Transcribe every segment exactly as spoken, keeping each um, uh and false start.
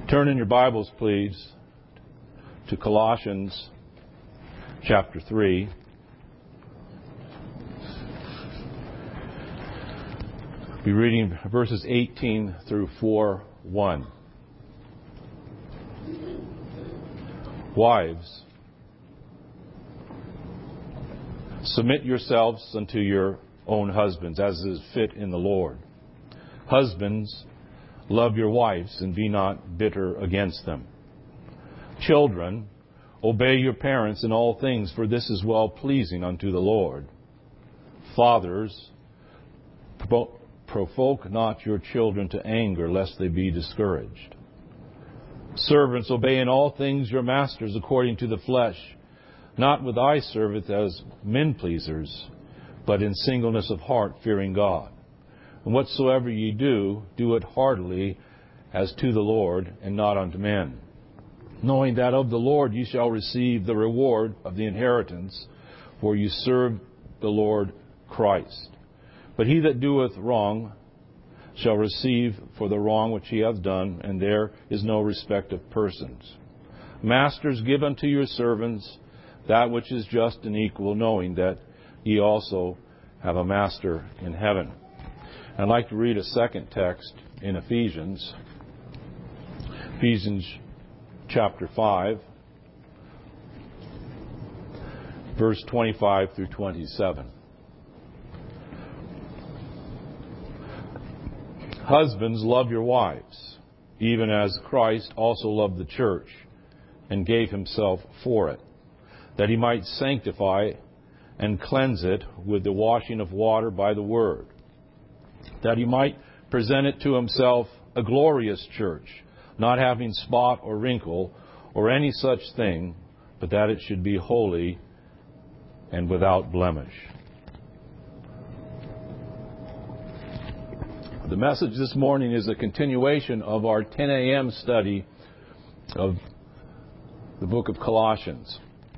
Turn in your Bibles, please, to Colossians chapter three. We'll be reading verses eighteen through four one. Wives, submit yourselves unto your own husbands, as is fit in the Lord. Husbands, love your wives, and be not bitter against them. Children, obey your parents in all things, for this is well-pleasing unto the Lord. Fathers, provoke not your children to anger, lest they be discouraged. Servants, obey in all things your masters according to the flesh, not with eye service as men pleasers, but in singleness of heart, fearing God. And whatsoever ye do, do it heartily as to the Lord, and not unto men, knowing that of the Lord ye shall receive the reward of the inheritance, for ye serve the Lord Christ. But he that doeth wrong shall receive for the wrong which he hath done, and there is no respect of persons. Masters, give unto your servants that which is just and equal, knowing that ye also have a master in heaven. I'd like to read a second text in Ephesians, Ephesians chapter five, verse twenty-five through twenty-seven. Husbands, love your wives, even as Christ also loved the church and gave himself for it, that he might sanctify and cleanse it with the washing of water by the word, that he might present it to himself a glorious church, not having spot or wrinkle or any such thing, but that it should be holy and without blemish. The message this morning is a continuation of our ten a.m. study of the book of Colossians.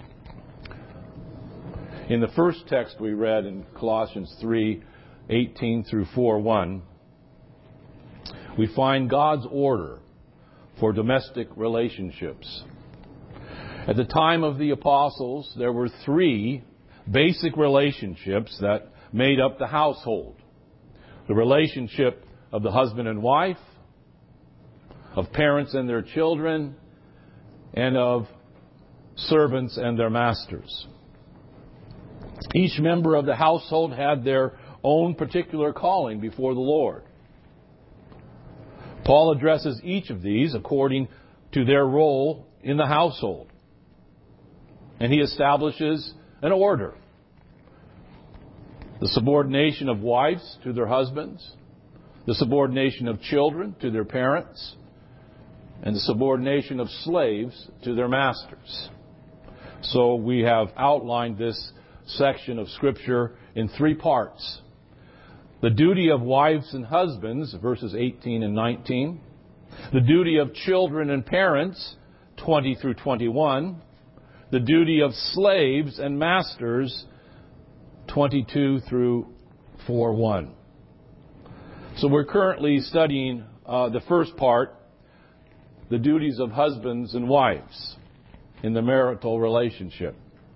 In the first text we read in Colossians three, eighteen through four one, we find God's order for domestic relationships. At the time of the apostles, there were three basic relationships that made up the household. The relationship of the husband and wife, of parents and their children, and of servants and their masters. Each member of the household had their own particular calling before the Lord. Paul addresses each of these according to their role in the household. And he establishes an order. The subordination of wives to their husbands, the subordination of children to their parents, and the subordination of slaves to their masters. So we have outlined this section of Scripture in three parts. The duty of wives and husbands, verses eighteen and nineteen. The duty of children and parents, twenty through twenty-one. The duty of slaves and masters, twenty-two through four one. So we're currently studying uh, the first part, the duties of husbands and wives in the marital relationship.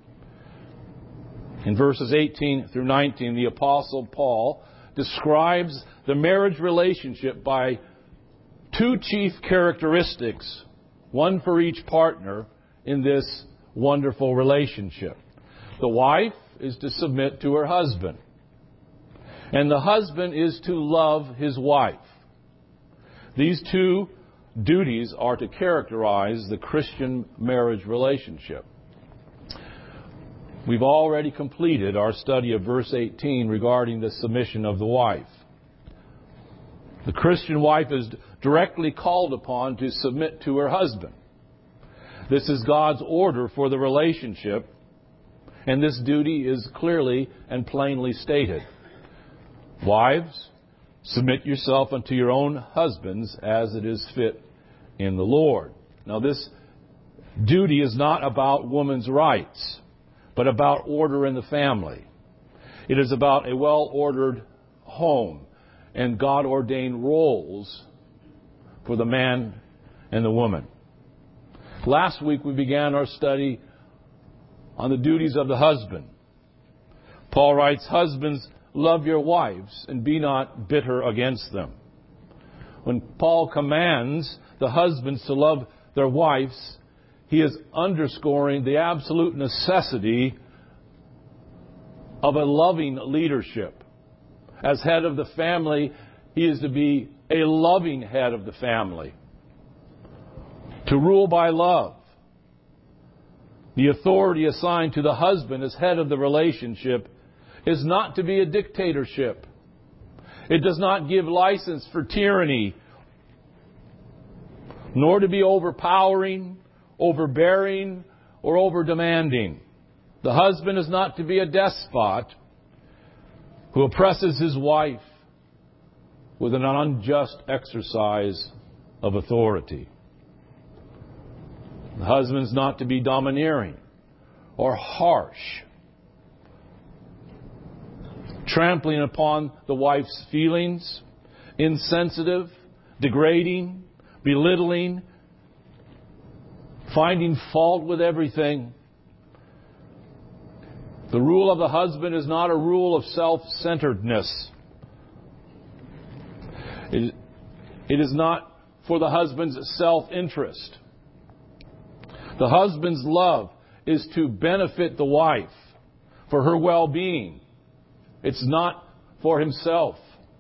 In verses eighteen through nineteen, the Apostle Paul describes the marriage relationship by two chief characteristics, one for each partner in this wonderful relationship. The wife is to submit to her husband, and the husband is to love his wife. These two duties are to characterize the Christian marriage relationship. We've already completed our study of verse eighteen regarding the submission of the wife. The Christian wife is directly called upon to submit to her husband. This is God's order for the relationship, and this duty is clearly and plainly stated. Wives, submit yourself unto your own husbands as it is fit in the Lord. Now, this duty is not about woman's rights, but about order in the family. It is about a well-ordered home and God-ordained roles for the man and the woman. Last week we began our study on the duties of the husband. Paul writes, "Husbands, love your wives and be not bitter against them." When Paul commands the husbands to love their wives, he is underscoring the absolute necessity of a loving leadership. As head of the family, he is to be a loving head of the family. To rule by love. The authority assigned to the husband as head of the relationship is not to be a dictatorship. It does not give license for tyranny, nor to be overpowering, overbearing, or over-demanding. The husband is not to be a despot who oppresses his wife with an unjust exercise of authority. The husband is not to be domineering or harsh, trampling upon the wife's feelings, insensitive, degrading, belittling, finding fault with everything. The rule of the husband is not a rule of self-centeredness. It, it is not for the husband's self-interest. The husband's love is to benefit the wife for her well-being. It's not for himself.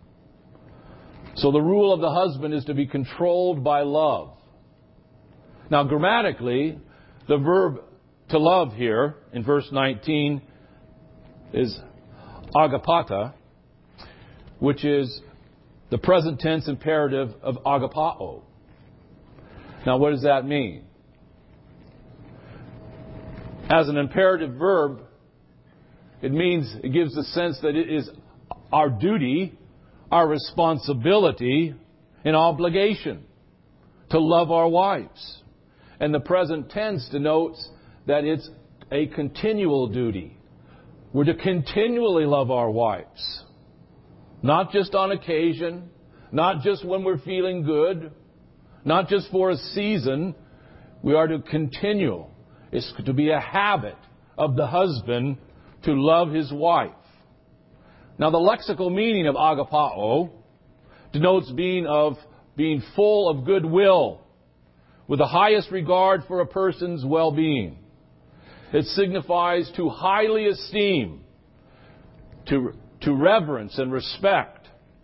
So the rule of the husband is to be controlled by love. Now, grammatically, the verb to love here in verse nineteen is agapata, which is the present tense imperative of agapao. Now, what does that mean? As an imperative verb, it means, it gives the sense that it is our duty, our responsibility, and obligation to love our wives. And the present tense denotes that it's a continual duty. We're to continually love our wives. Not just on occasion, not just when we're feeling good, not just for a season. We are to continue. It's to be a habit of the husband to love his wife. Now, the lexical meaning of agapao denotes being of being full of goodwill, with the highest regard for a person's well-being. It signifies to highly esteem, to, to reverence and respect,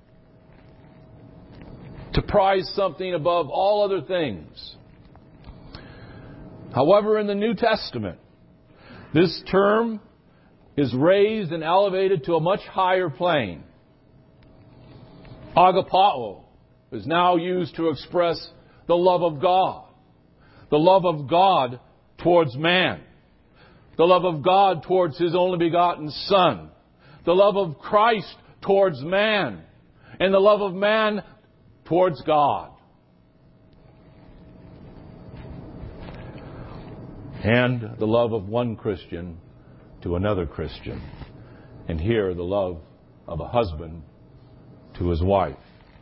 to prize something above all other things. However, in the New Testament, this term is raised and elevated to a much higher plane. Agapao is now used to express the love of God. The love of God towards man. The love of God towards His only begotten Son. The love of Christ towards man. And the love of man towards God. And the love of one Christian to another Christian. And here, the love of a husband to his wife.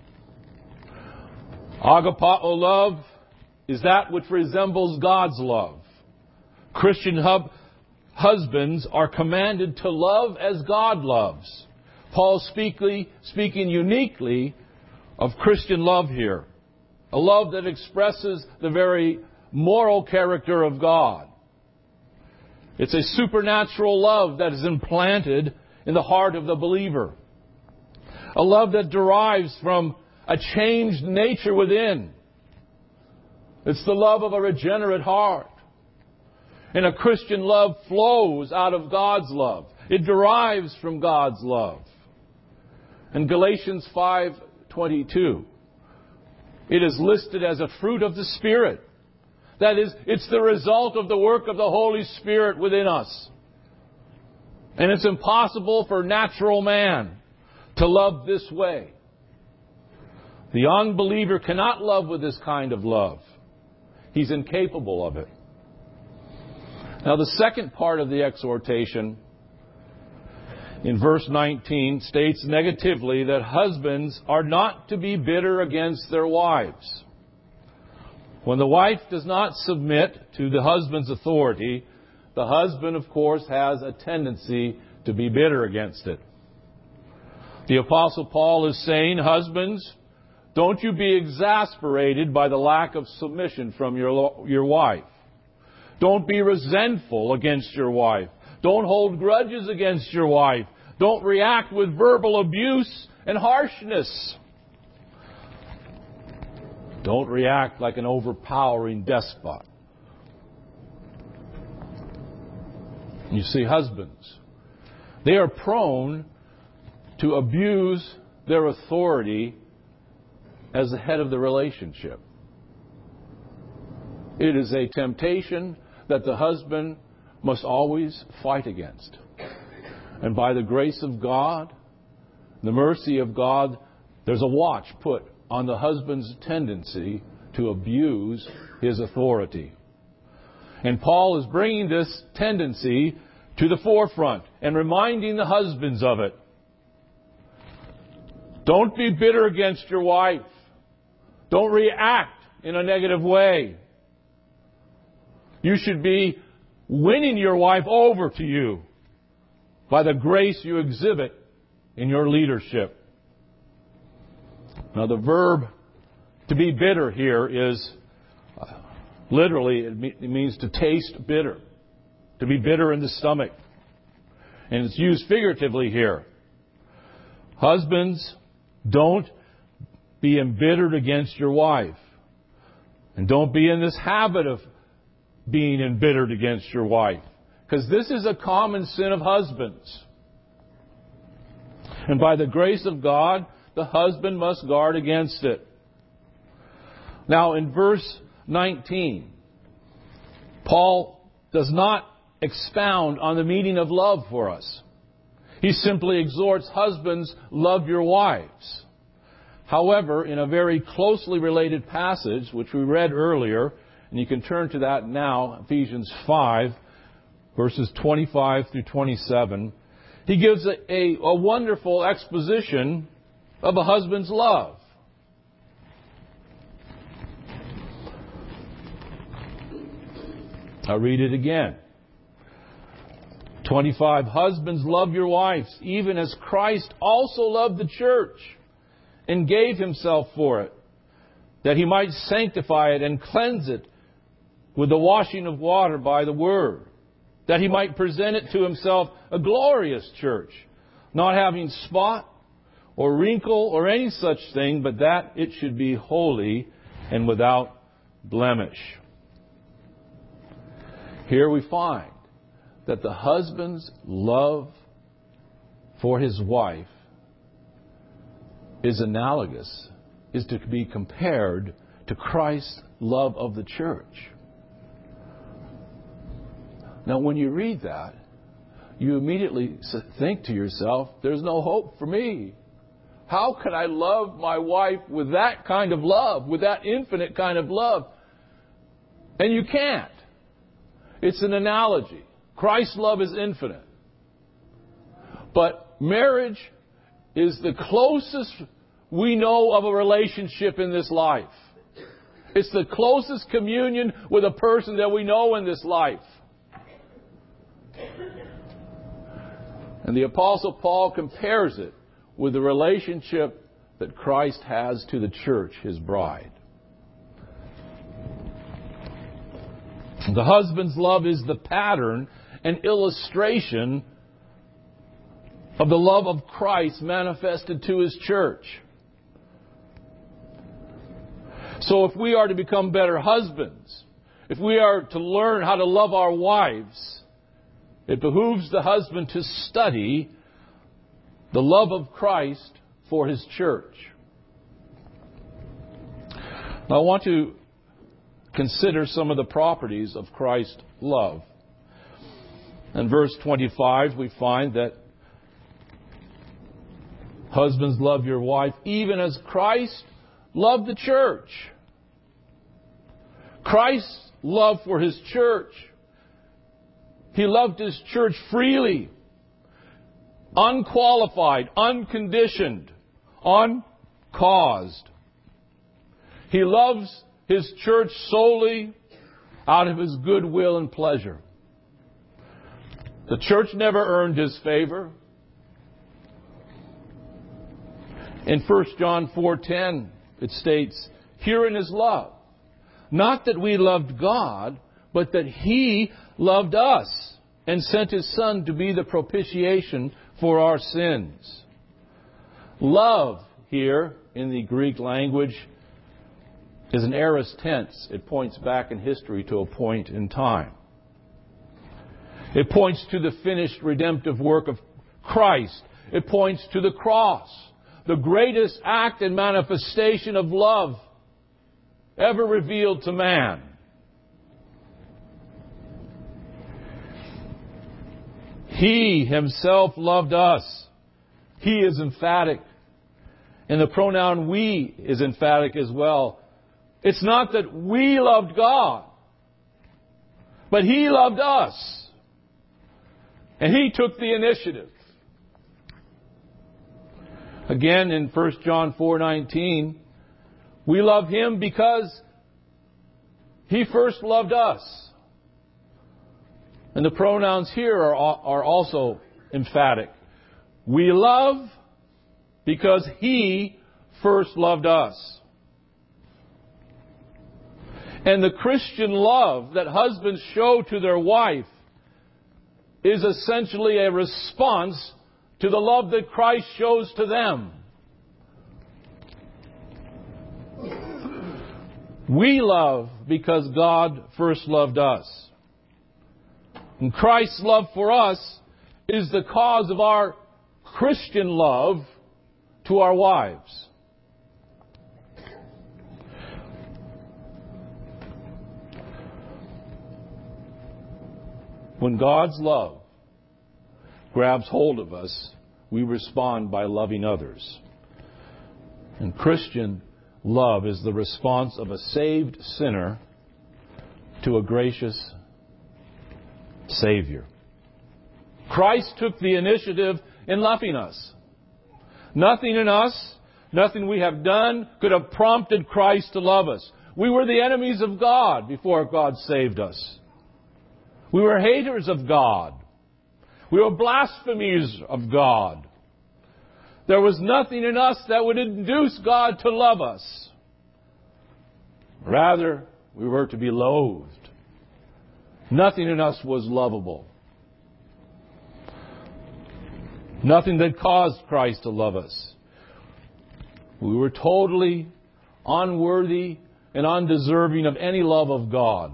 Agapao love is that which resembles God's love. Christian hub, husbands are commanded to love as God loves. Paul speaking, speaking uniquely of Christian love here. A love that expresses the very moral character of God. It's a supernatural love that is implanted in the heart of the believer. A love that derives from a changed nature within. It's the love of a regenerate heart. And a Christian love flows out of God's love. It derives from God's love. In Galatians five twenty-two, it is listed as a fruit of the Spirit. That is, it's the result of the work of the Holy Spirit within us. And it's impossible for natural man to love this way. The unbeliever cannot love with this kind of love. He's incapable of it. Now, the second part of the exhortation in verse nineteen states negatively that husbands are not to be bitter against their wives. When the wife does not submit to the husband's authority, the husband, of course, has a tendency to be bitter against it. The Apostle Paul is saying, husbands, don't you be exasperated by the lack of submission from your, your wife. Don't be resentful against your wife. Don't hold grudges against your wife. Don't react with verbal abuse and harshness. Don't react like an overpowering despot. You see, husbands, they are prone to abuse their authority as the head of the relationship. It is a temptation that the husband must always fight against. And by the grace of God, the mercy of God, there's a watch put on the husband's tendency to abuse his authority. And Paul is bringing this tendency to the forefront and reminding the husbands of it. Don't be bitter against your wife. Don't react in a negative way. You should be winning your wife over to you by the grace you exhibit in your leadership. Now, the verb to be bitter here is uh, literally, it means to taste bitter, to be bitter in the stomach. And it's used figuratively here. Husbands, don't be embittered against your wife. And don't be in this habit of being embittered against your wife. Because this is a common sin of husbands. And by the grace of God, the husband must guard against it. Now, in verse nineteen, Paul does not expound on the meaning of love for us. He simply exhorts husbands, love your wives. However, in a very closely related passage, which we read earlier, and you can turn to that now, Ephesians five, verses twenty-five through twenty-seven, he gives a, a, a wonderful exposition of a husband's love. I'll read it again. twenty-five, husbands, love your wives, even as Christ also loved the church and gave himself for it, that he might sanctify it and cleanse it with the washing of water by the word, that he might present it to himself a glorious church, not having spot or wrinkle or any such thing, but that it should be holy and without blemish. Here we find that the husband's love for his wife is analogous, is to be compared to Christ's love of the church. Now, when you read that, you immediately think to yourself, there's no hope for me. How can I love my wife with that kind of love, with that infinite kind of love? And you can't. It's an analogy. Christ's love is infinite. But marriage is the closest we know of a relationship in this life. It's the closest communion with a person that we know in this life. And the Apostle Paul compares it with the relationship that Christ has to the church, his bride. The husband's love is the pattern and illustration of the love of Christ manifested to his church. So if we are to become better husbands, if we are to learn how to love our wives, it behooves the husband to study the love of Christ for his church. Now, I want to consider some of the properties of Christ's love. In verse twenty-five, we find that husbands, love your wife, even as Christ loved the church. Christ's love for his church. He loved his church freely, unqualified, unconditioned, uncaused. He loves His church solely out of His goodwill and pleasure. The church never earned His favor. In First John four ten, it states, "Herein is love, not that we loved God, but that He loved us and sent His Son to be the propitiation for our sins." Love here in the Greek language is an aorist tense. It points back in history to a point in time. It points to the finished redemptive work of Christ. It points to the cross, the greatest act and manifestation of love ever revealed to man. He Himself loved us. He is emphatic. And the pronoun we is emphatic as well. It's not that we loved God, but He loved us. And He took the initiative. Again, in First John four nineteen, we love Him because He first loved us. And the pronouns here are, are also emphatic. We love because He first loved us. And the Christian love that husbands show to their wife is essentially a response to the love that Christ shows to them. We love because God first loved us. And Christ's love for us is the cause of our Christian love to our wives. When God's love grabs hold of us, we respond by loving others. And Christian love is the response of a saved sinner to a gracious Savior. Christ took the initiative in loving us. Nothing in us, nothing we have done could have prompted Christ to love us. We were the enemies of God before God saved us. We were haters of God. We were blasphemers of God. There was nothing in us that would induce God to love us. Rather, we were to be loathed. Nothing in us was lovable. Nothing that caused Christ to love us. We were totally unworthy and undeserving of any love of God.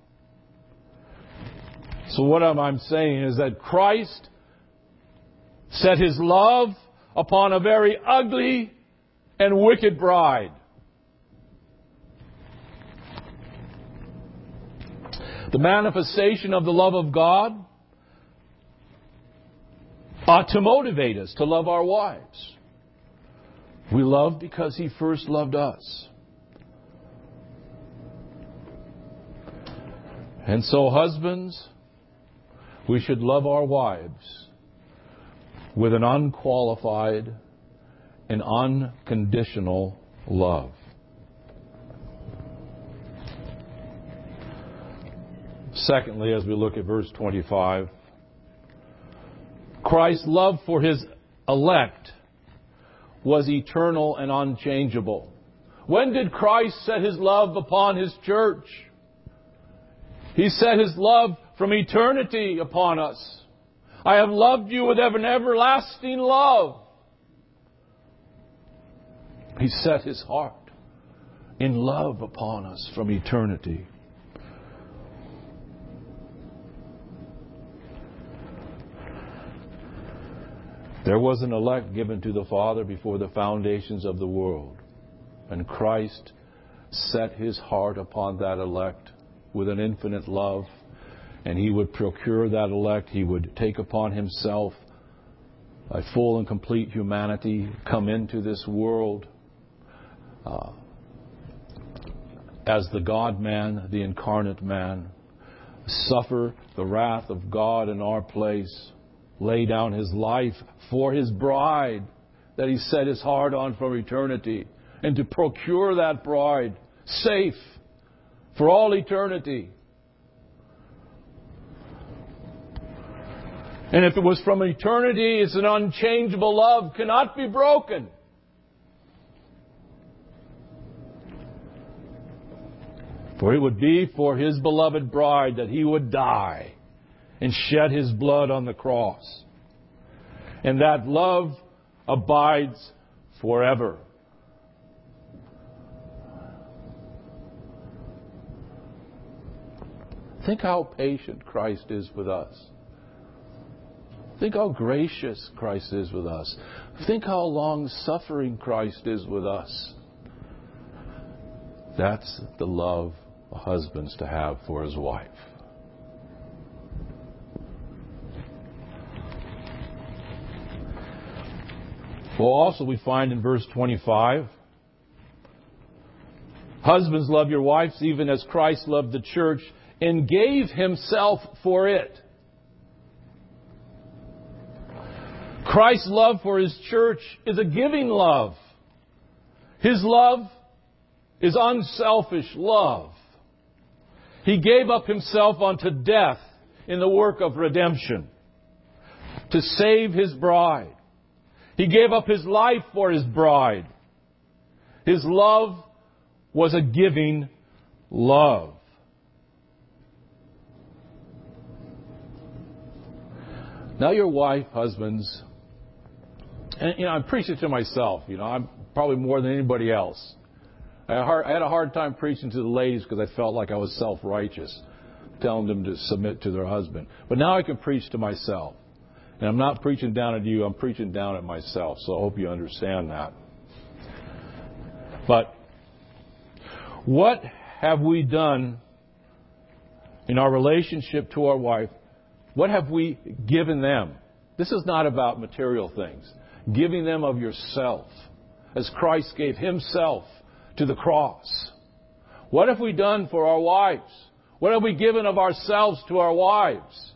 So what I'm saying is that Christ set His love upon a very ugly and wicked bride. The manifestation of the love of God ought to motivate us to love our wives. We love because He first loved us. And so, husbands, we should love our wives with an unqualified and unconditional love. Secondly, as we look at verse twenty-five, Christ's love for His elect was eternal and unchangeable. When did Christ set His love upon His church? He set His love from eternity upon us. I have loved you with an everlasting love. He set His heart in love upon us from eternity. There was an elect given to the Father before the foundations of the world. And Christ set His heart upon that elect with an infinite love. And He would procure that elect. He would take upon Himself a full and complete humanity, come into this world uh, as the God-man, the incarnate man, suffer the wrath of God in our place, lay down His life for His bride that He set His heart on from eternity, and to procure that bride safe for all eternity. And if it was from eternity, it's an unchangeable love, cannot be broken. For it would be for His beloved bride that He would die and shed His blood on the cross. And that love abides forever. Think how patient Christ is with us. Think how gracious Christ is with us. Think how long-suffering Christ is with us. That's the love a husband's to have for his wife. Well, also we find in verse twenty-five, husbands, love your wives even as Christ loved the church and gave Himself for it. Christ's love for His church is a giving love. His love is unselfish love. He gave up Himself unto death in the work of redemption to save His bride. He gave up His life for His bride. His love was a giving love. Now your wife, husbands, and you know, I'm preaching to myself, you know, I'm probably more than anybody else. I had a hard, I had a hard time preaching to the ladies because I felt like I was self-righteous, telling them to submit to their husband. But now I can preach to myself. And I'm not preaching down at you, I'm preaching down at myself. So I hope you understand that. But what have we done in our relationship to our wife? What have we given them? This is not about material things. Giving them of yourself, as Christ gave Himself to the cross. What have we done for our wives? What have we given of ourselves to our wives?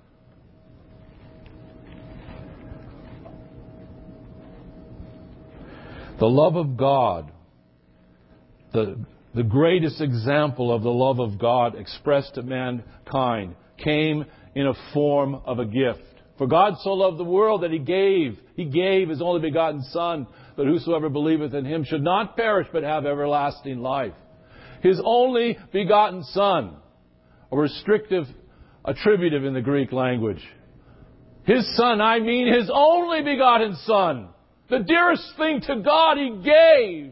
The love of God, the, the greatest example of the love of God expressed to mankind, came in a form of a gift. For God so loved the world that He gave, He gave His only begotten Son, that whosoever believeth in Him should not perish but have everlasting life. His only begotten Son, a restrictive attributive in the Greek language. His Son, I mean His only begotten Son. The dearest thing to God He gave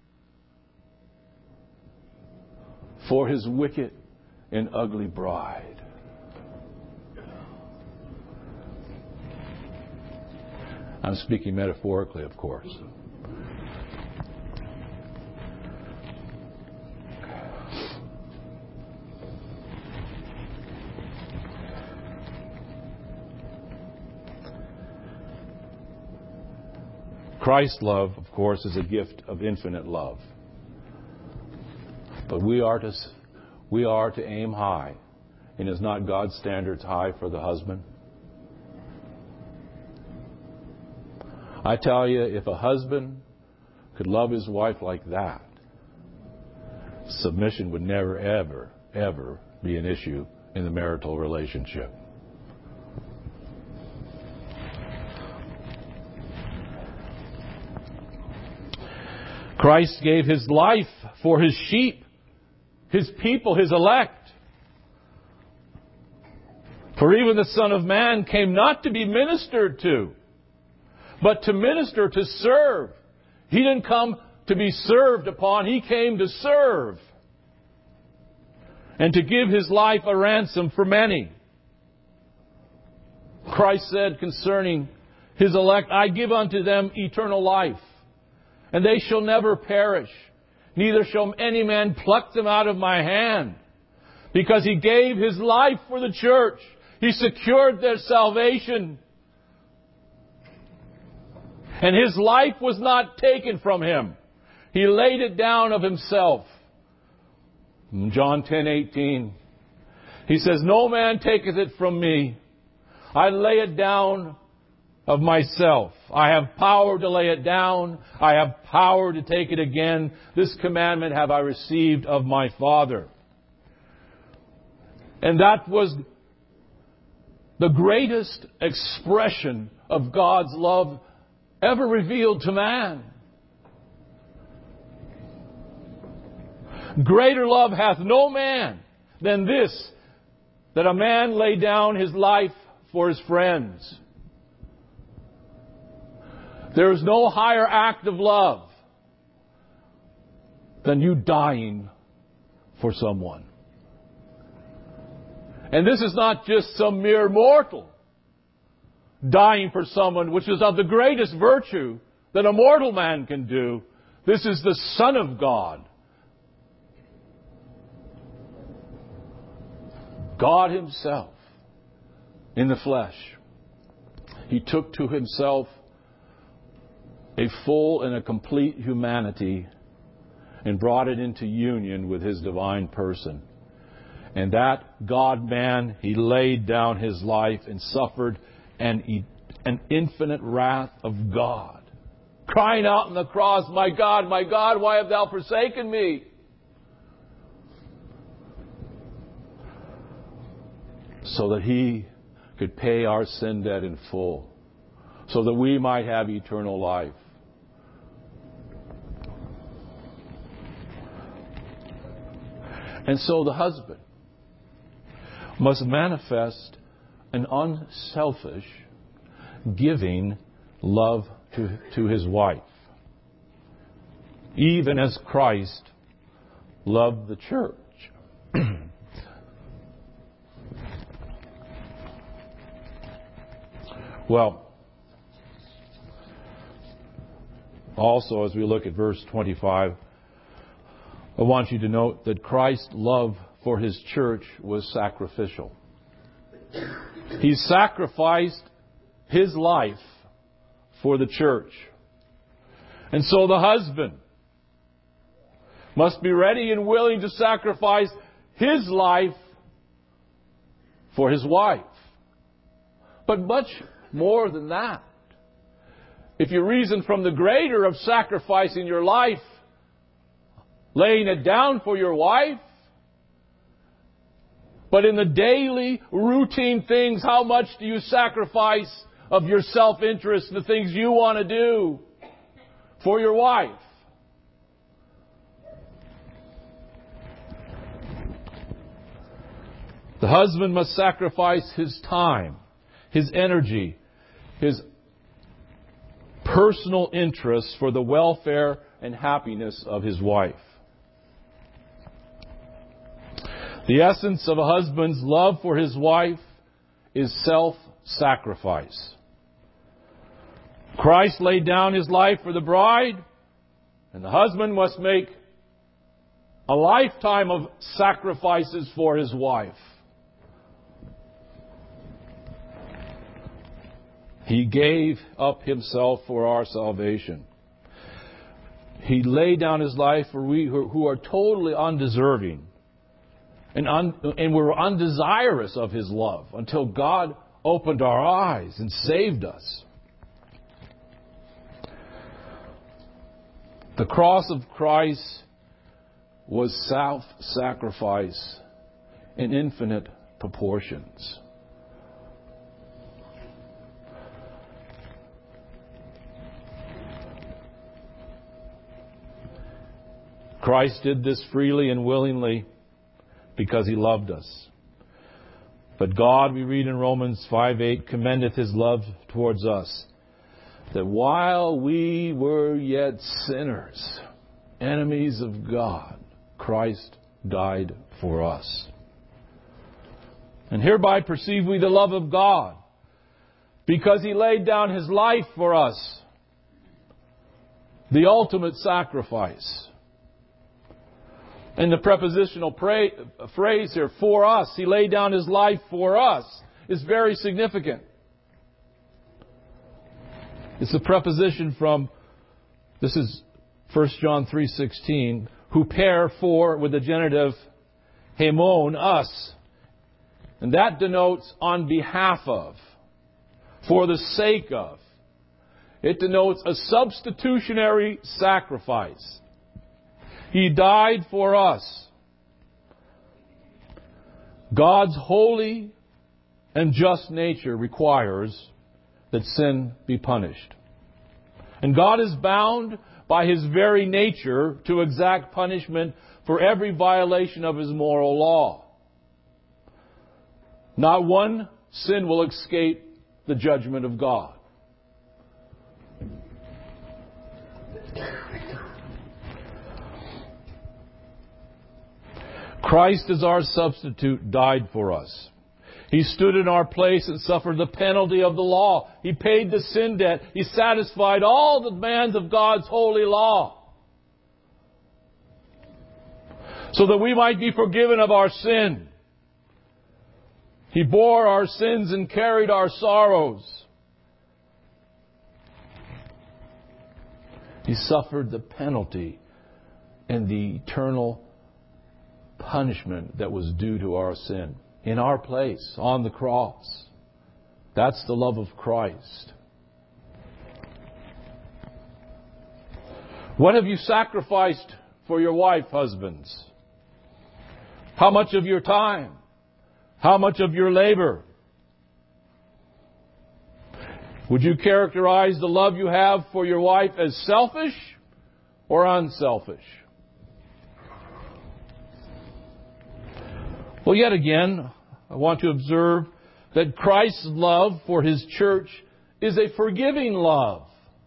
for His wicked and ugly bride. I'm speaking metaphorically, of course. Christ's love, of course, is a gift of infinite love. But we are to, we are to aim high. And is not God's standards high for the husband? I tell you, if a husband could love his wife like that, submission would never, ever, ever be an issue in the marital relationship. Christ gave His life for His sheep, His people, His elect. For even the Son of Man came not to be ministered to, but to minister, to serve. He didn't come to be served upon. He came to serve. And to give His life a ransom for many. Christ said concerning His elect, I give unto them eternal life, and they shall never perish, neither shall any man pluck them out of my hand. Because He gave His life for the church. He secured their salvation. And His life was not taken from Him. He laid it down of Himself. In John ten eighteen, He says, no man taketh it from me. I lay it down of myself. I have power to lay it down. I have power to take it again. This commandment have I received of my Father. And that was the greatest expression of God's love ever revealed to man. Greater love hath no man than this, that a man lay down his life for his friends. There is no higher act of love than you dying for someone. And this is not just some mere mortal dying for someone, which is of the greatest virtue that a mortal man can do. This is the Son of God. God Himself in the flesh. He took to Himself a full and a complete humanity and brought it into union with His divine person. And that God-man, He laid down His life and suffered an, an infinite wrath of God, crying out on the cross, "My God, my God, why have Thou forsaken me?" So that He could pay our sin debt in full, so that we might have eternal life. And so the husband must manifest an unselfish, giving love to, to his wife, even as Christ loved the church. Well, also as we look at verse twenty-five, I want you to note that Christ's love for His church was sacrificial. He sacrificed His life for the church. And so the husband must be ready and willing to sacrifice his life for his wife. But much more than that. If you reason from the greater of sacrificing your life, laying it down for your wife, but in the daily routine things, how much do you sacrifice of your self-interest, the things you want to do for your wife? The husband must sacrifice his time, his energy, his personal interests for the welfare and happiness of his wife. The essence of a husband's love for his wife is self-sacrifice. Christ laid down His life for the bride, and the husband must make a lifetime of sacrifices for his wife. He gave up Himself for our salvation. He laid down His life for we who are totally undeserving and, un, and we're undesirous of His love until God opened our eyes and saved us. The cross of Christ was self-sacrifice in infinite proportions. Christ did this freely and willingly because He loved us. But God, we read in Romans five eight, commendeth His love towards us, that while we were yet sinners, enemies of God, Christ died for us. And hereby perceive we the love of God, because He laid down His life for us, the ultimate sacrifice. And the prepositional pra- phrase here, for us, He laid down His life for us, is very significant. It's a preposition from, this is First John three sixteen, who pair for with the genitive hemon, us. And that denotes on behalf of, for the sake of. It denotes a substitutionary sacrifice. He died for us. God's holy and just nature requires that sin be punished. And God is bound by His very nature to exact punishment for every violation of His moral law. Not one sin will escape the judgment of God. Christ as our substitute died for us. He stood in our place and suffered the penalty of the law. He paid the sin debt. He satisfied all the demands of God's holy law, so that we might be forgiven of our sin. He bore our sins and carried our sorrows. He suffered the penalty and the eternal punishment that was due to our sin in our place on the cross. That's the love of Christ. What have you sacrificed for your wife, husbands? How much of your time? How much of your labor? Would you characterize the love you have for your wife as selfish or unselfish? Well, yet again, I want to observe that Christ's love for His church is a forgiving love.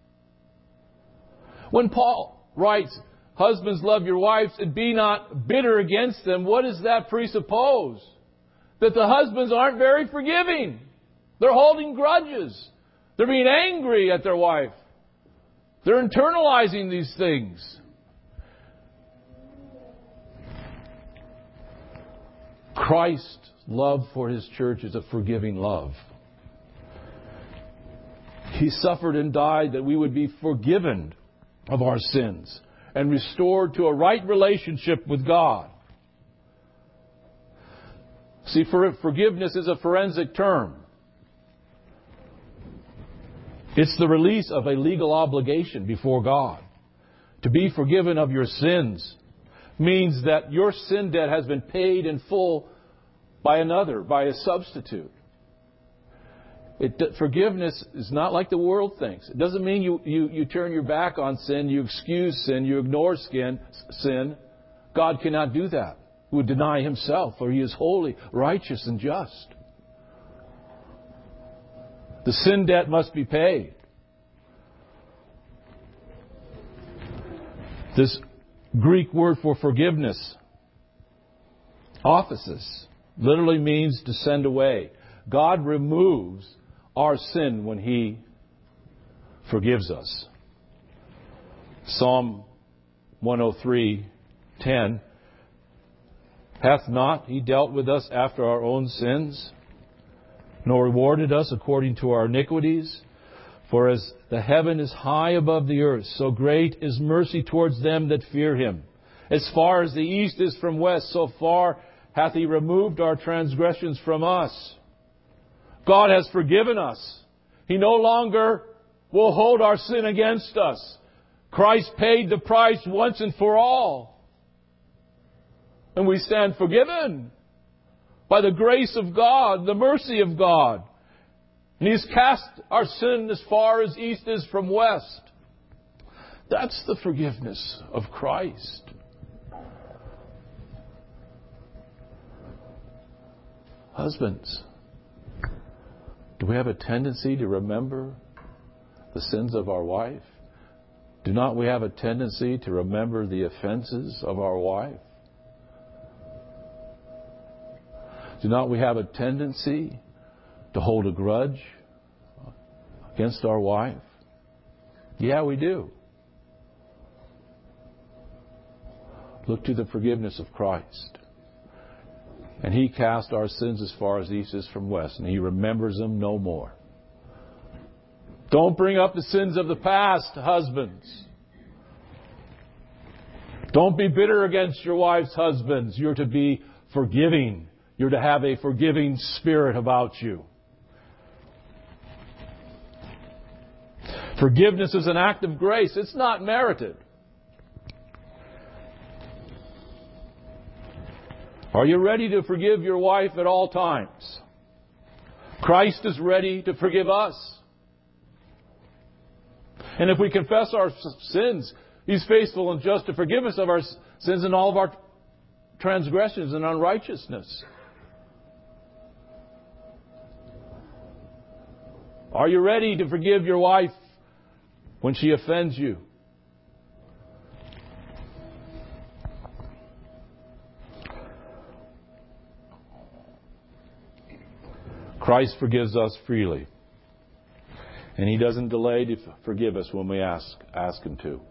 When Paul writes, "Husbands, love your wives and be not bitter against them," what does that presuppose? That the husbands aren't very forgiving. They're holding grudges. They're being angry at their wife. They're internalizing these things. Christ's love for His church is a forgiving love. He suffered and died that we would be forgiven of our sins and restored to a right relationship with God. See, for forgiveness is a forensic term. It's the release of a legal obligation before God. To be forgiven of your sins means that your sin debt has been paid in full by another, by a substitute. It, forgiveness is not like the world thinks. It doesn't mean you, you, you turn your back on sin, you excuse sin, you ignore sin, sin. God cannot do that. He would deny Himself, for He is holy, righteous, and just. The sin debt must be paid. This Greek word for forgiveness, aphesis, literally means to send away. God removes our sin when He forgives us. Psalm one oh three ten. Hath not He dealt with us after our own sins, nor rewarded us according to our iniquities? For as the heaven is high above the earth, so great is mercy towards them that fear Him. As far as the east is from west, so far hath He removed our transgressions from us. God has forgiven us. He no longer will hold our sin against us. Christ paid the price once and for all. And we stand forgiven by the grace of God, the mercy of God. And He's cast our sin as far as east is from west. That's the forgiveness of Christ. Husbands, do we have a tendency to remember the sins of our wife? Do not we have a tendency to remember the offenses of our wife? Do not we have a tendency to hold a grudge against our wife? Yeah, we do. Look to the forgiveness of Christ. And He cast our sins as far as the east is from west, and He remembers them no more. Don't bring up the sins of the past, husbands. Don't be bitter against your wives, husbands. You're to be forgiving. You're to have a forgiving spirit about you. Forgiveness is an act of grace. It's not merited. Are you ready to forgive your wife at all times? Christ is ready to forgive us. And if we confess our sins, He's faithful and just to forgive us of our sins and all of our transgressions and unrighteousness. Are you ready to forgive your wife when she offends you? Christ forgives us freely. And He doesn't delay to forgive us when we ask, ask Him to.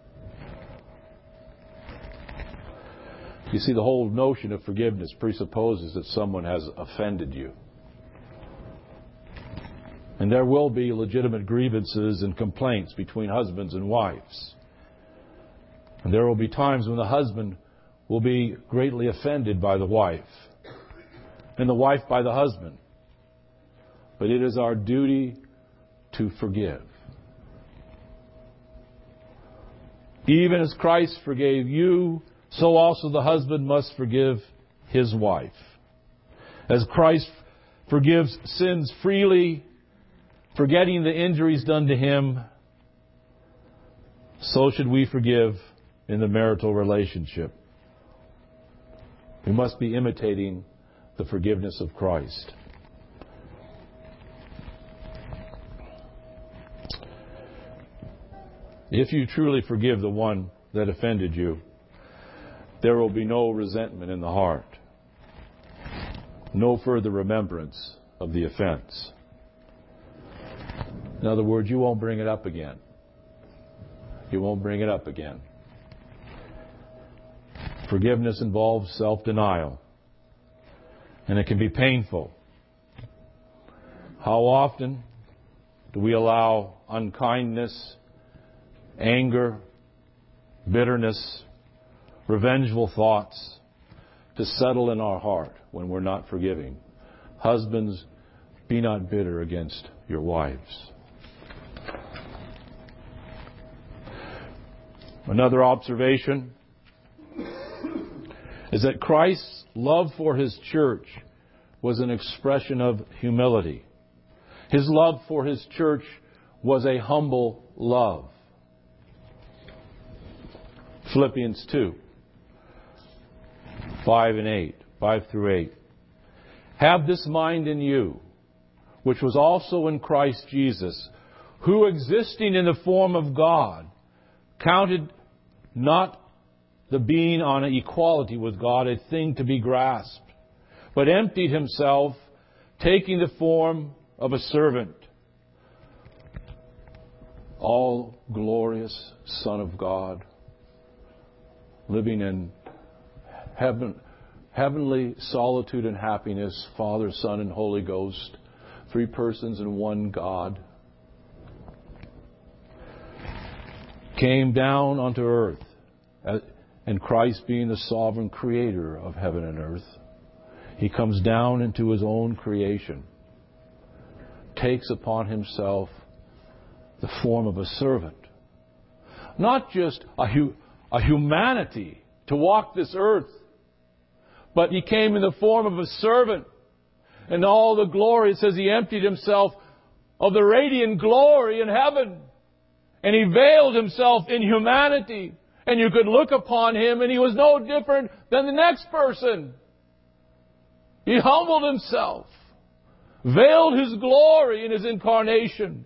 You see, the whole notion of forgiveness presupposes that someone has offended you. And there will be legitimate grievances and complaints between husbands and wives. And there will be times when the husband will be greatly offended by the wife, and the wife by the husband. But it is our duty to forgive. Even as Christ forgave you, so also the husband must forgive his wife. As Christ forgives sins freely, forgetting the injuries done to him, so should we forgive in the marital relationship. We must be imitating the forgiveness of Christ. If you truly forgive the one that offended you, there will be no resentment in the heart, no further remembrance of the offense. In other words, you won't bring it up again. You won't bring it up again. Forgiveness involves self-denial, and it can be painful. How often do we allow unkindness, anger, bitterness, revengeful thoughts to settle in our heart when we're not forgiving? Husbands, be not bitter against your wives. Another observation is that Christ's love for His church was an expression of humility. His love for His church was a humble love. Philippians two, five and eight, five through eight. Have this mind in you, which was also in Christ Jesus, who existing in the form of God, counted not the being on equality with God a thing to be grasped, but emptied Himself, taking the form of a servant. All glorious Son of God, living in heaven, heavenly solitude and happiness, Father, Son, and Holy Ghost, three persons in one God, came down onto earth, and Christ being the sovereign creator of heaven and earth, He comes down into His own creation, takes upon Himself the form of a servant. Not just a, hu- a humanity to walk this earth, but He came in the form of a servant. And all the glory, it says He emptied Himself of the radiant glory in heaven. And He veiled Himself in humanity. And you could look upon Him and He was no different than the next person. He humbled Himself, veiled His glory in His incarnation.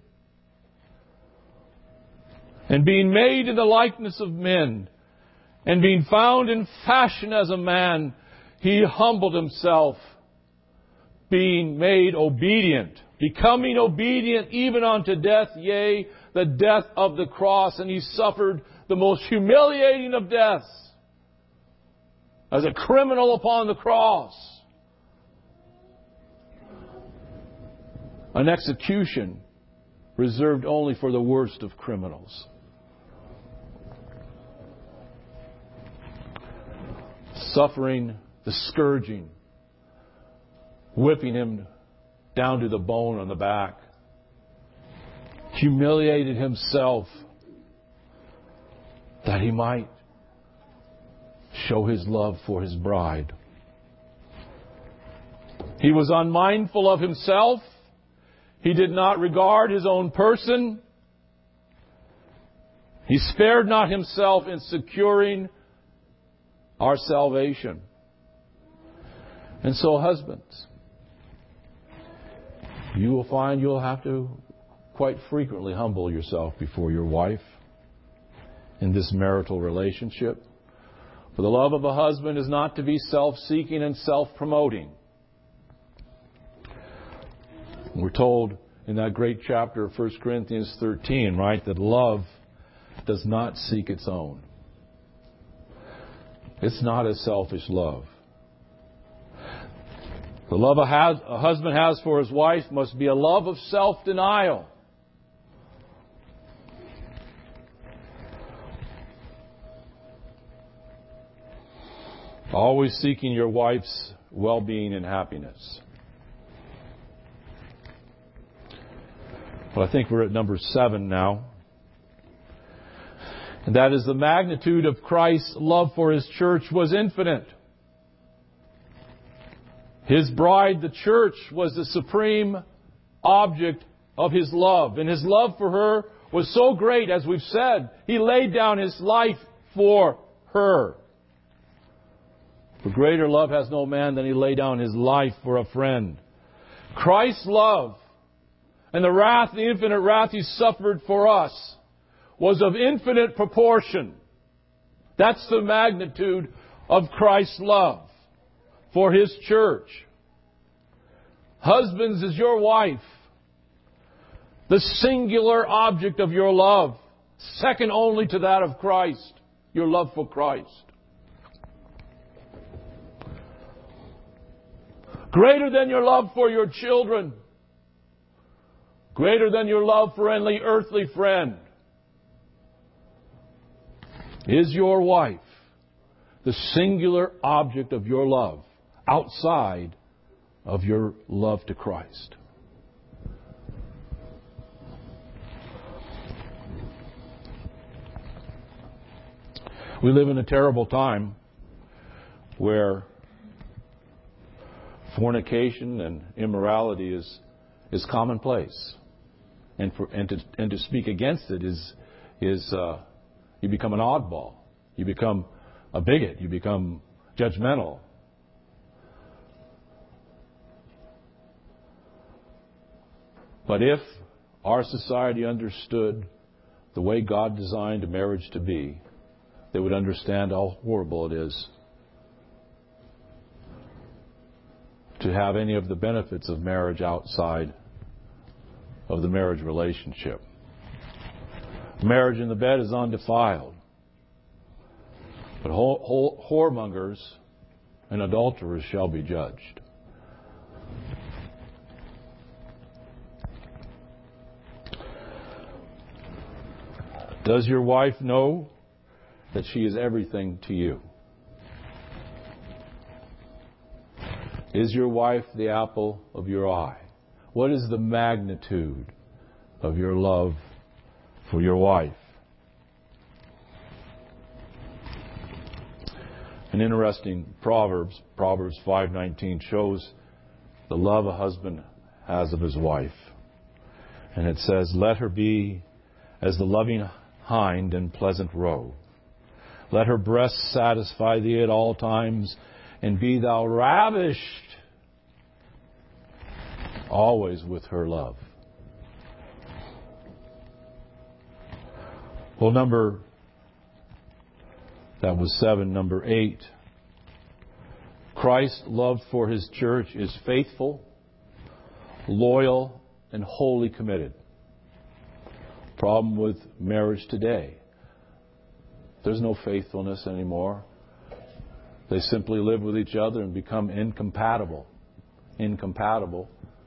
And being made in the likeness of men, and being found in fashion as a man, He humbled Himself, being made obedient, becoming obedient even unto death, yea, the death of the cross. And He suffered the most humiliating of deaths as a criminal upon the cross. An execution reserved only for the worst of criminals. Suffering the scourging, whipping Him down to the bone on the back, humiliated Himself that He might show His love for His bride. He was unmindful of himself. He did not regard his own person. He spared not himself in securing our salvation. And so, husbands, you will find you'll have to quite frequently humble yourself before your wife in this marital relationship. For the love of a husband is not to be self-seeking and self-promoting. We're told in that great chapter of First Corinthians thirteen, right, that love does not seek its own. It's not a selfish love. The love a, has, a husband has for his wife must be a love of self-denial. Always seeking your wife's well-being and happiness. Well, I think we're at number seven now. And that is the magnitude of Christ's love for His church was infinite. His bride, the church, was the supreme object of His love. And His love for her was so great, as we've said, He laid down His life for her. For greater love has no man than he lay down his life for a friend. Christ's love and the wrath, the infinite wrath He suffered for us, was of infinite proportion. That's the magnitude of Christ's love for His church. Husbands, is your wife the singular object of your love, second only to that of Christ, your love for Christ. Greater than your love for your children. Greater than your love for any earthly friend. Is your wife the singular object of your love outside of your love to Christ? We live in a terrible time where fornication and immorality is is commonplace, and for and to and to speak against it is is uh, you become an oddball, you become a bigot, you become judgmental. But if our society understood the way God designed a marriage to be, they would understand how horrible it is to have any of the benefits of marriage outside of the marriage relationship. Marriage in the bed is undefiled, but whoremongers and adulterers shall be judged. Does your wife know that she is everything to you? Is your wife the apple of your eye? What is the magnitude of your love for your wife? An interesting Proverbs, Proverbs five nineteen shows the love a husband has of his wife. And it says, "Let her be as the loving hind and pleasant roe. Let her breast satisfy thee at all times, and be thou ravished always with her love." Well, number, that was seven. Number eight, Christ's love for His church is faithful, loyal, and wholly committed. Problem with marriage today, there's no faithfulness anymore. They simply live with each other and become incompatible. Incompatible.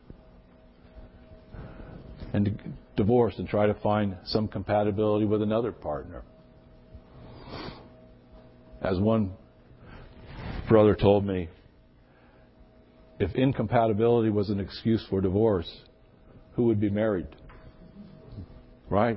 And divorce and try to find some compatibility with another partner. As one brother told me, if incompatibility was an excuse for divorce, who would be married? Right?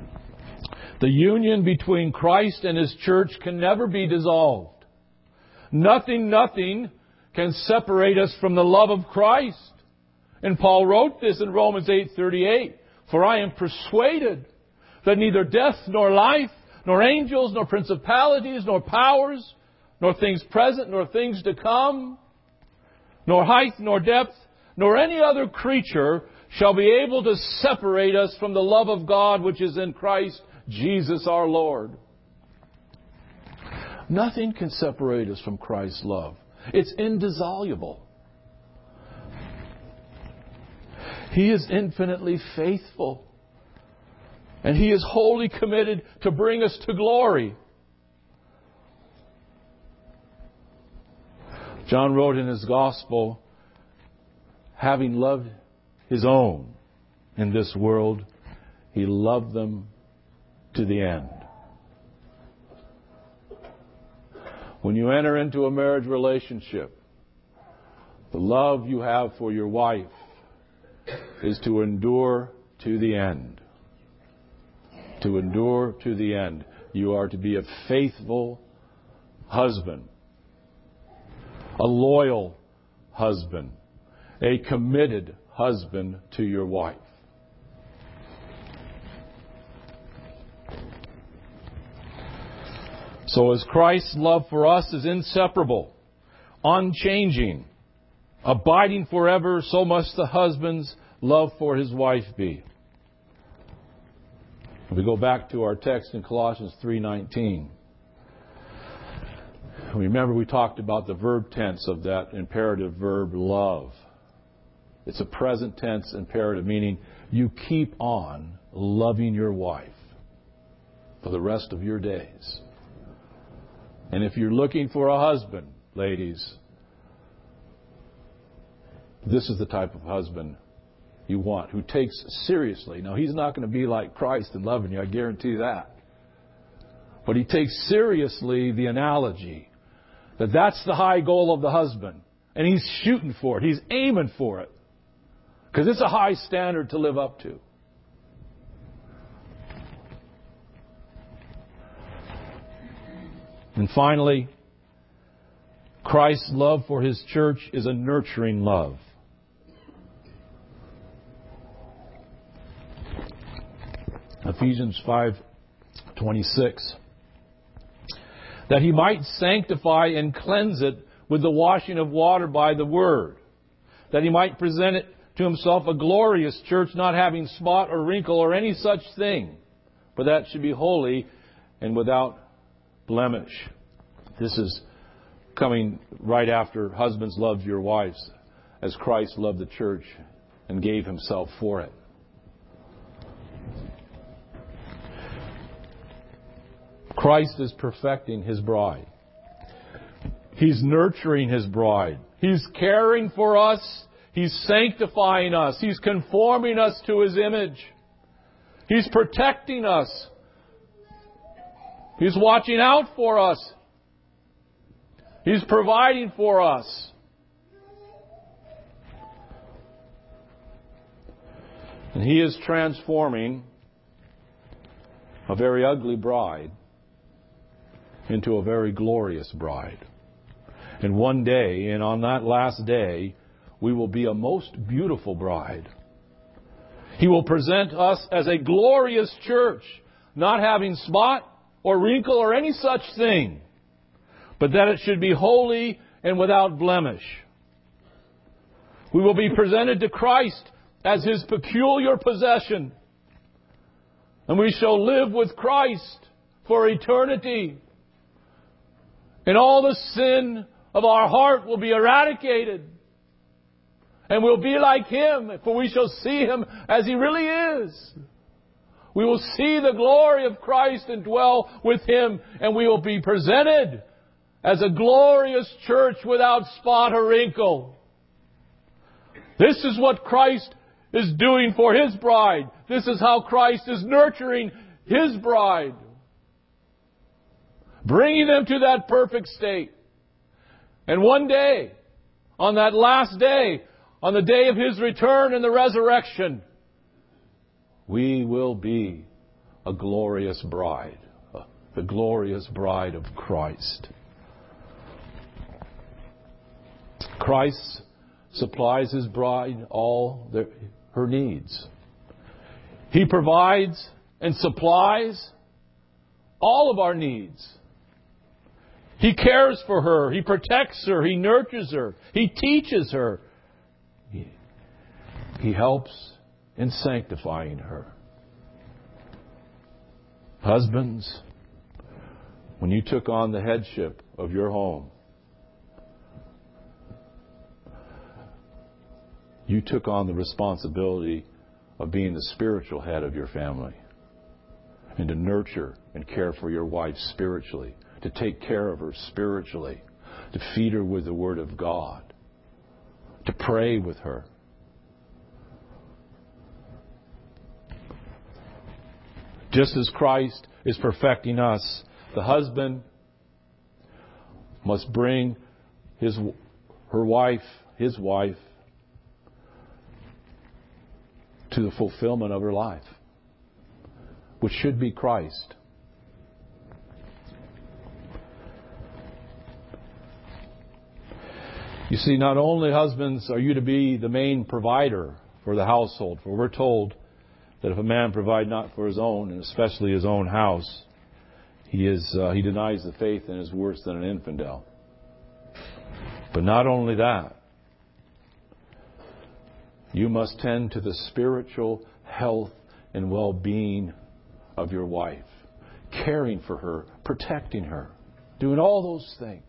The union between Christ and His church can never be dissolved. Nothing, nothing can separate us from the love of Christ. And Paul wrote this in Romans eight thirty-eight. For I am persuaded that neither death nor life, nor angels, nor principalities, nor powers, nor things present, nor things to come, nor height, nor depth, nor any other creature shall be able to separate us from the love of God which is in Christ Jesus our Lord. Nothing can separate us from Christ's love. It's indissoluble. He is infinitely faithful. And He is wholly committed to bring us to glory. John wrote in his Gospel, having loved His own in this world, He loved them to the end. When you enter into a marriage relationship, the love you have for your wife is to endure to the end. To endure to the end. You are to be a faithful husband, a loyal husband, a committed husband to your wife. So as Christ's love for us is inseparable, unchanging, abiding forever, so must the husband's love for his wife be. If we go back to our text in Colossians three nineteen, remember we talked about the verb tense of that imperative verb, love. It's a present tense imperative, meaning you keep on loving your wife for the rest of your days. And if you're looking for a husband, ladies, this is the type of husband you want, who takes seriously. Now, he's not going to be like Christ in loving you, I guarantee that. But he takes seriously the analogy that that's the high goal of the husband. And he's shooting for it. He's aiming for it. Because it's a high standard to live up to. And finally, Christ's love for His church is a nurturing love. Ephesians five twenty-six. That He might sanctify and cleanse it with the washing of water by the Word. That He might present it to Himself a glorious church, not having spot or wrinkle or any such thing, but that should be holy and without blemish. This is coming right after husbands, love your wives as Christ loved the church and gave Himself for it. Christ is perfecting His bride. He's nurturing His bride. He's caring for us. He's sanctifying us. He's conforming us to His image. He's protecting us. He's watching out for us. He's providing for us. And He is transforming a very ugly bride into a very glorious bride. And one day, and on that last day, we will be a most beautiful bride. He will present us as a glorious church, not having spot or wrinkle or any such thing, but that it should be holy and without blemish. We will be presented to Christ as His peculiar possession, and we shall live with Christ for eternity. And all the sin of our heart will be eradicated, and we'll be like Him, for we shall see Him as He really is. We will see the glory of Christ and dwell with Him, and we will be presented as a glorious church without spot or wrinkle. This is what Christ is doing for His bride. This is how Christ is nurturing His bride, bringing them to that perfect state. And one day, on that last day, on the day of His return and the resurrection, we will be a glorious bride, the glorious bride of Christ. Christ supplies His bride all their, her needs. He provides and supplies all of our needs. He cares for her. He protects her. He nurtures her. He teaches her. He, he helps in sanctifying her. Husbands, when you took on the headship of your home, you took on the responsibility of being the spiritual head of your family and to nurture and care for your wife spiritually, to take care of her spiritually, to feed her with the Word of God, to pray with her. Just as Christ is perfecting us, the husband must bring his, her wife, his wife, to the fulfillment of her life, which should be Christ. You see, not only husbands are you to be the main provider for the household, for we're told that if a man provide not for his own, and especially his own house, he is uh, he denies the faith and is worse than an infidel. But not only that, you must tend to the spiritual health and well-being of your wife, caring for her, protecting her, doing all those things.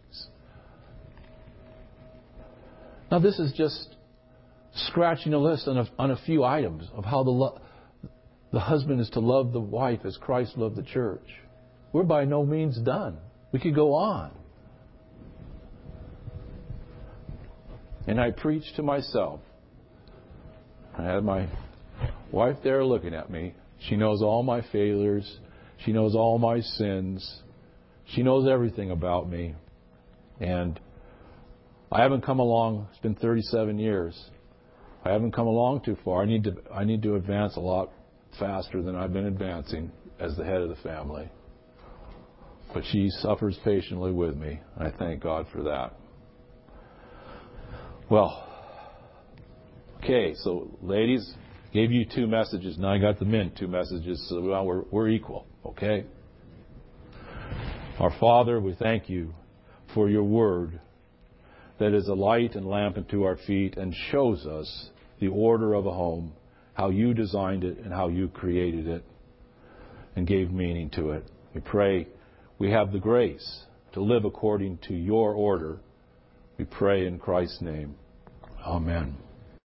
Now, this is just scratching a list on a, on a few items of how the lo- the husband is to love the wife as Christ loved the church. We're by no means done. We could go on. And I preach to myself. I had my wife there looking at me. She knows all my failures. She knows all my sins. She knows everything about me. And I haven't come along. It's been thirty-seven years. I haven't come along too far. I need to I need to advance a lot faster than I've been advancing as the head of the family. But she suffers patiently with me. I thank God for that. Well, okay, so ladies, gave you two messages. Now I got the men two messages, so well, we're, we're equal, okay? Our Father, we thank you for your word that is a light and lamp unto our feet and shows us the order of a home, how you designed it and how you created it and gave meaning to it. We pray we have the grace to live according to your order. We pray in Christ's name. Amen.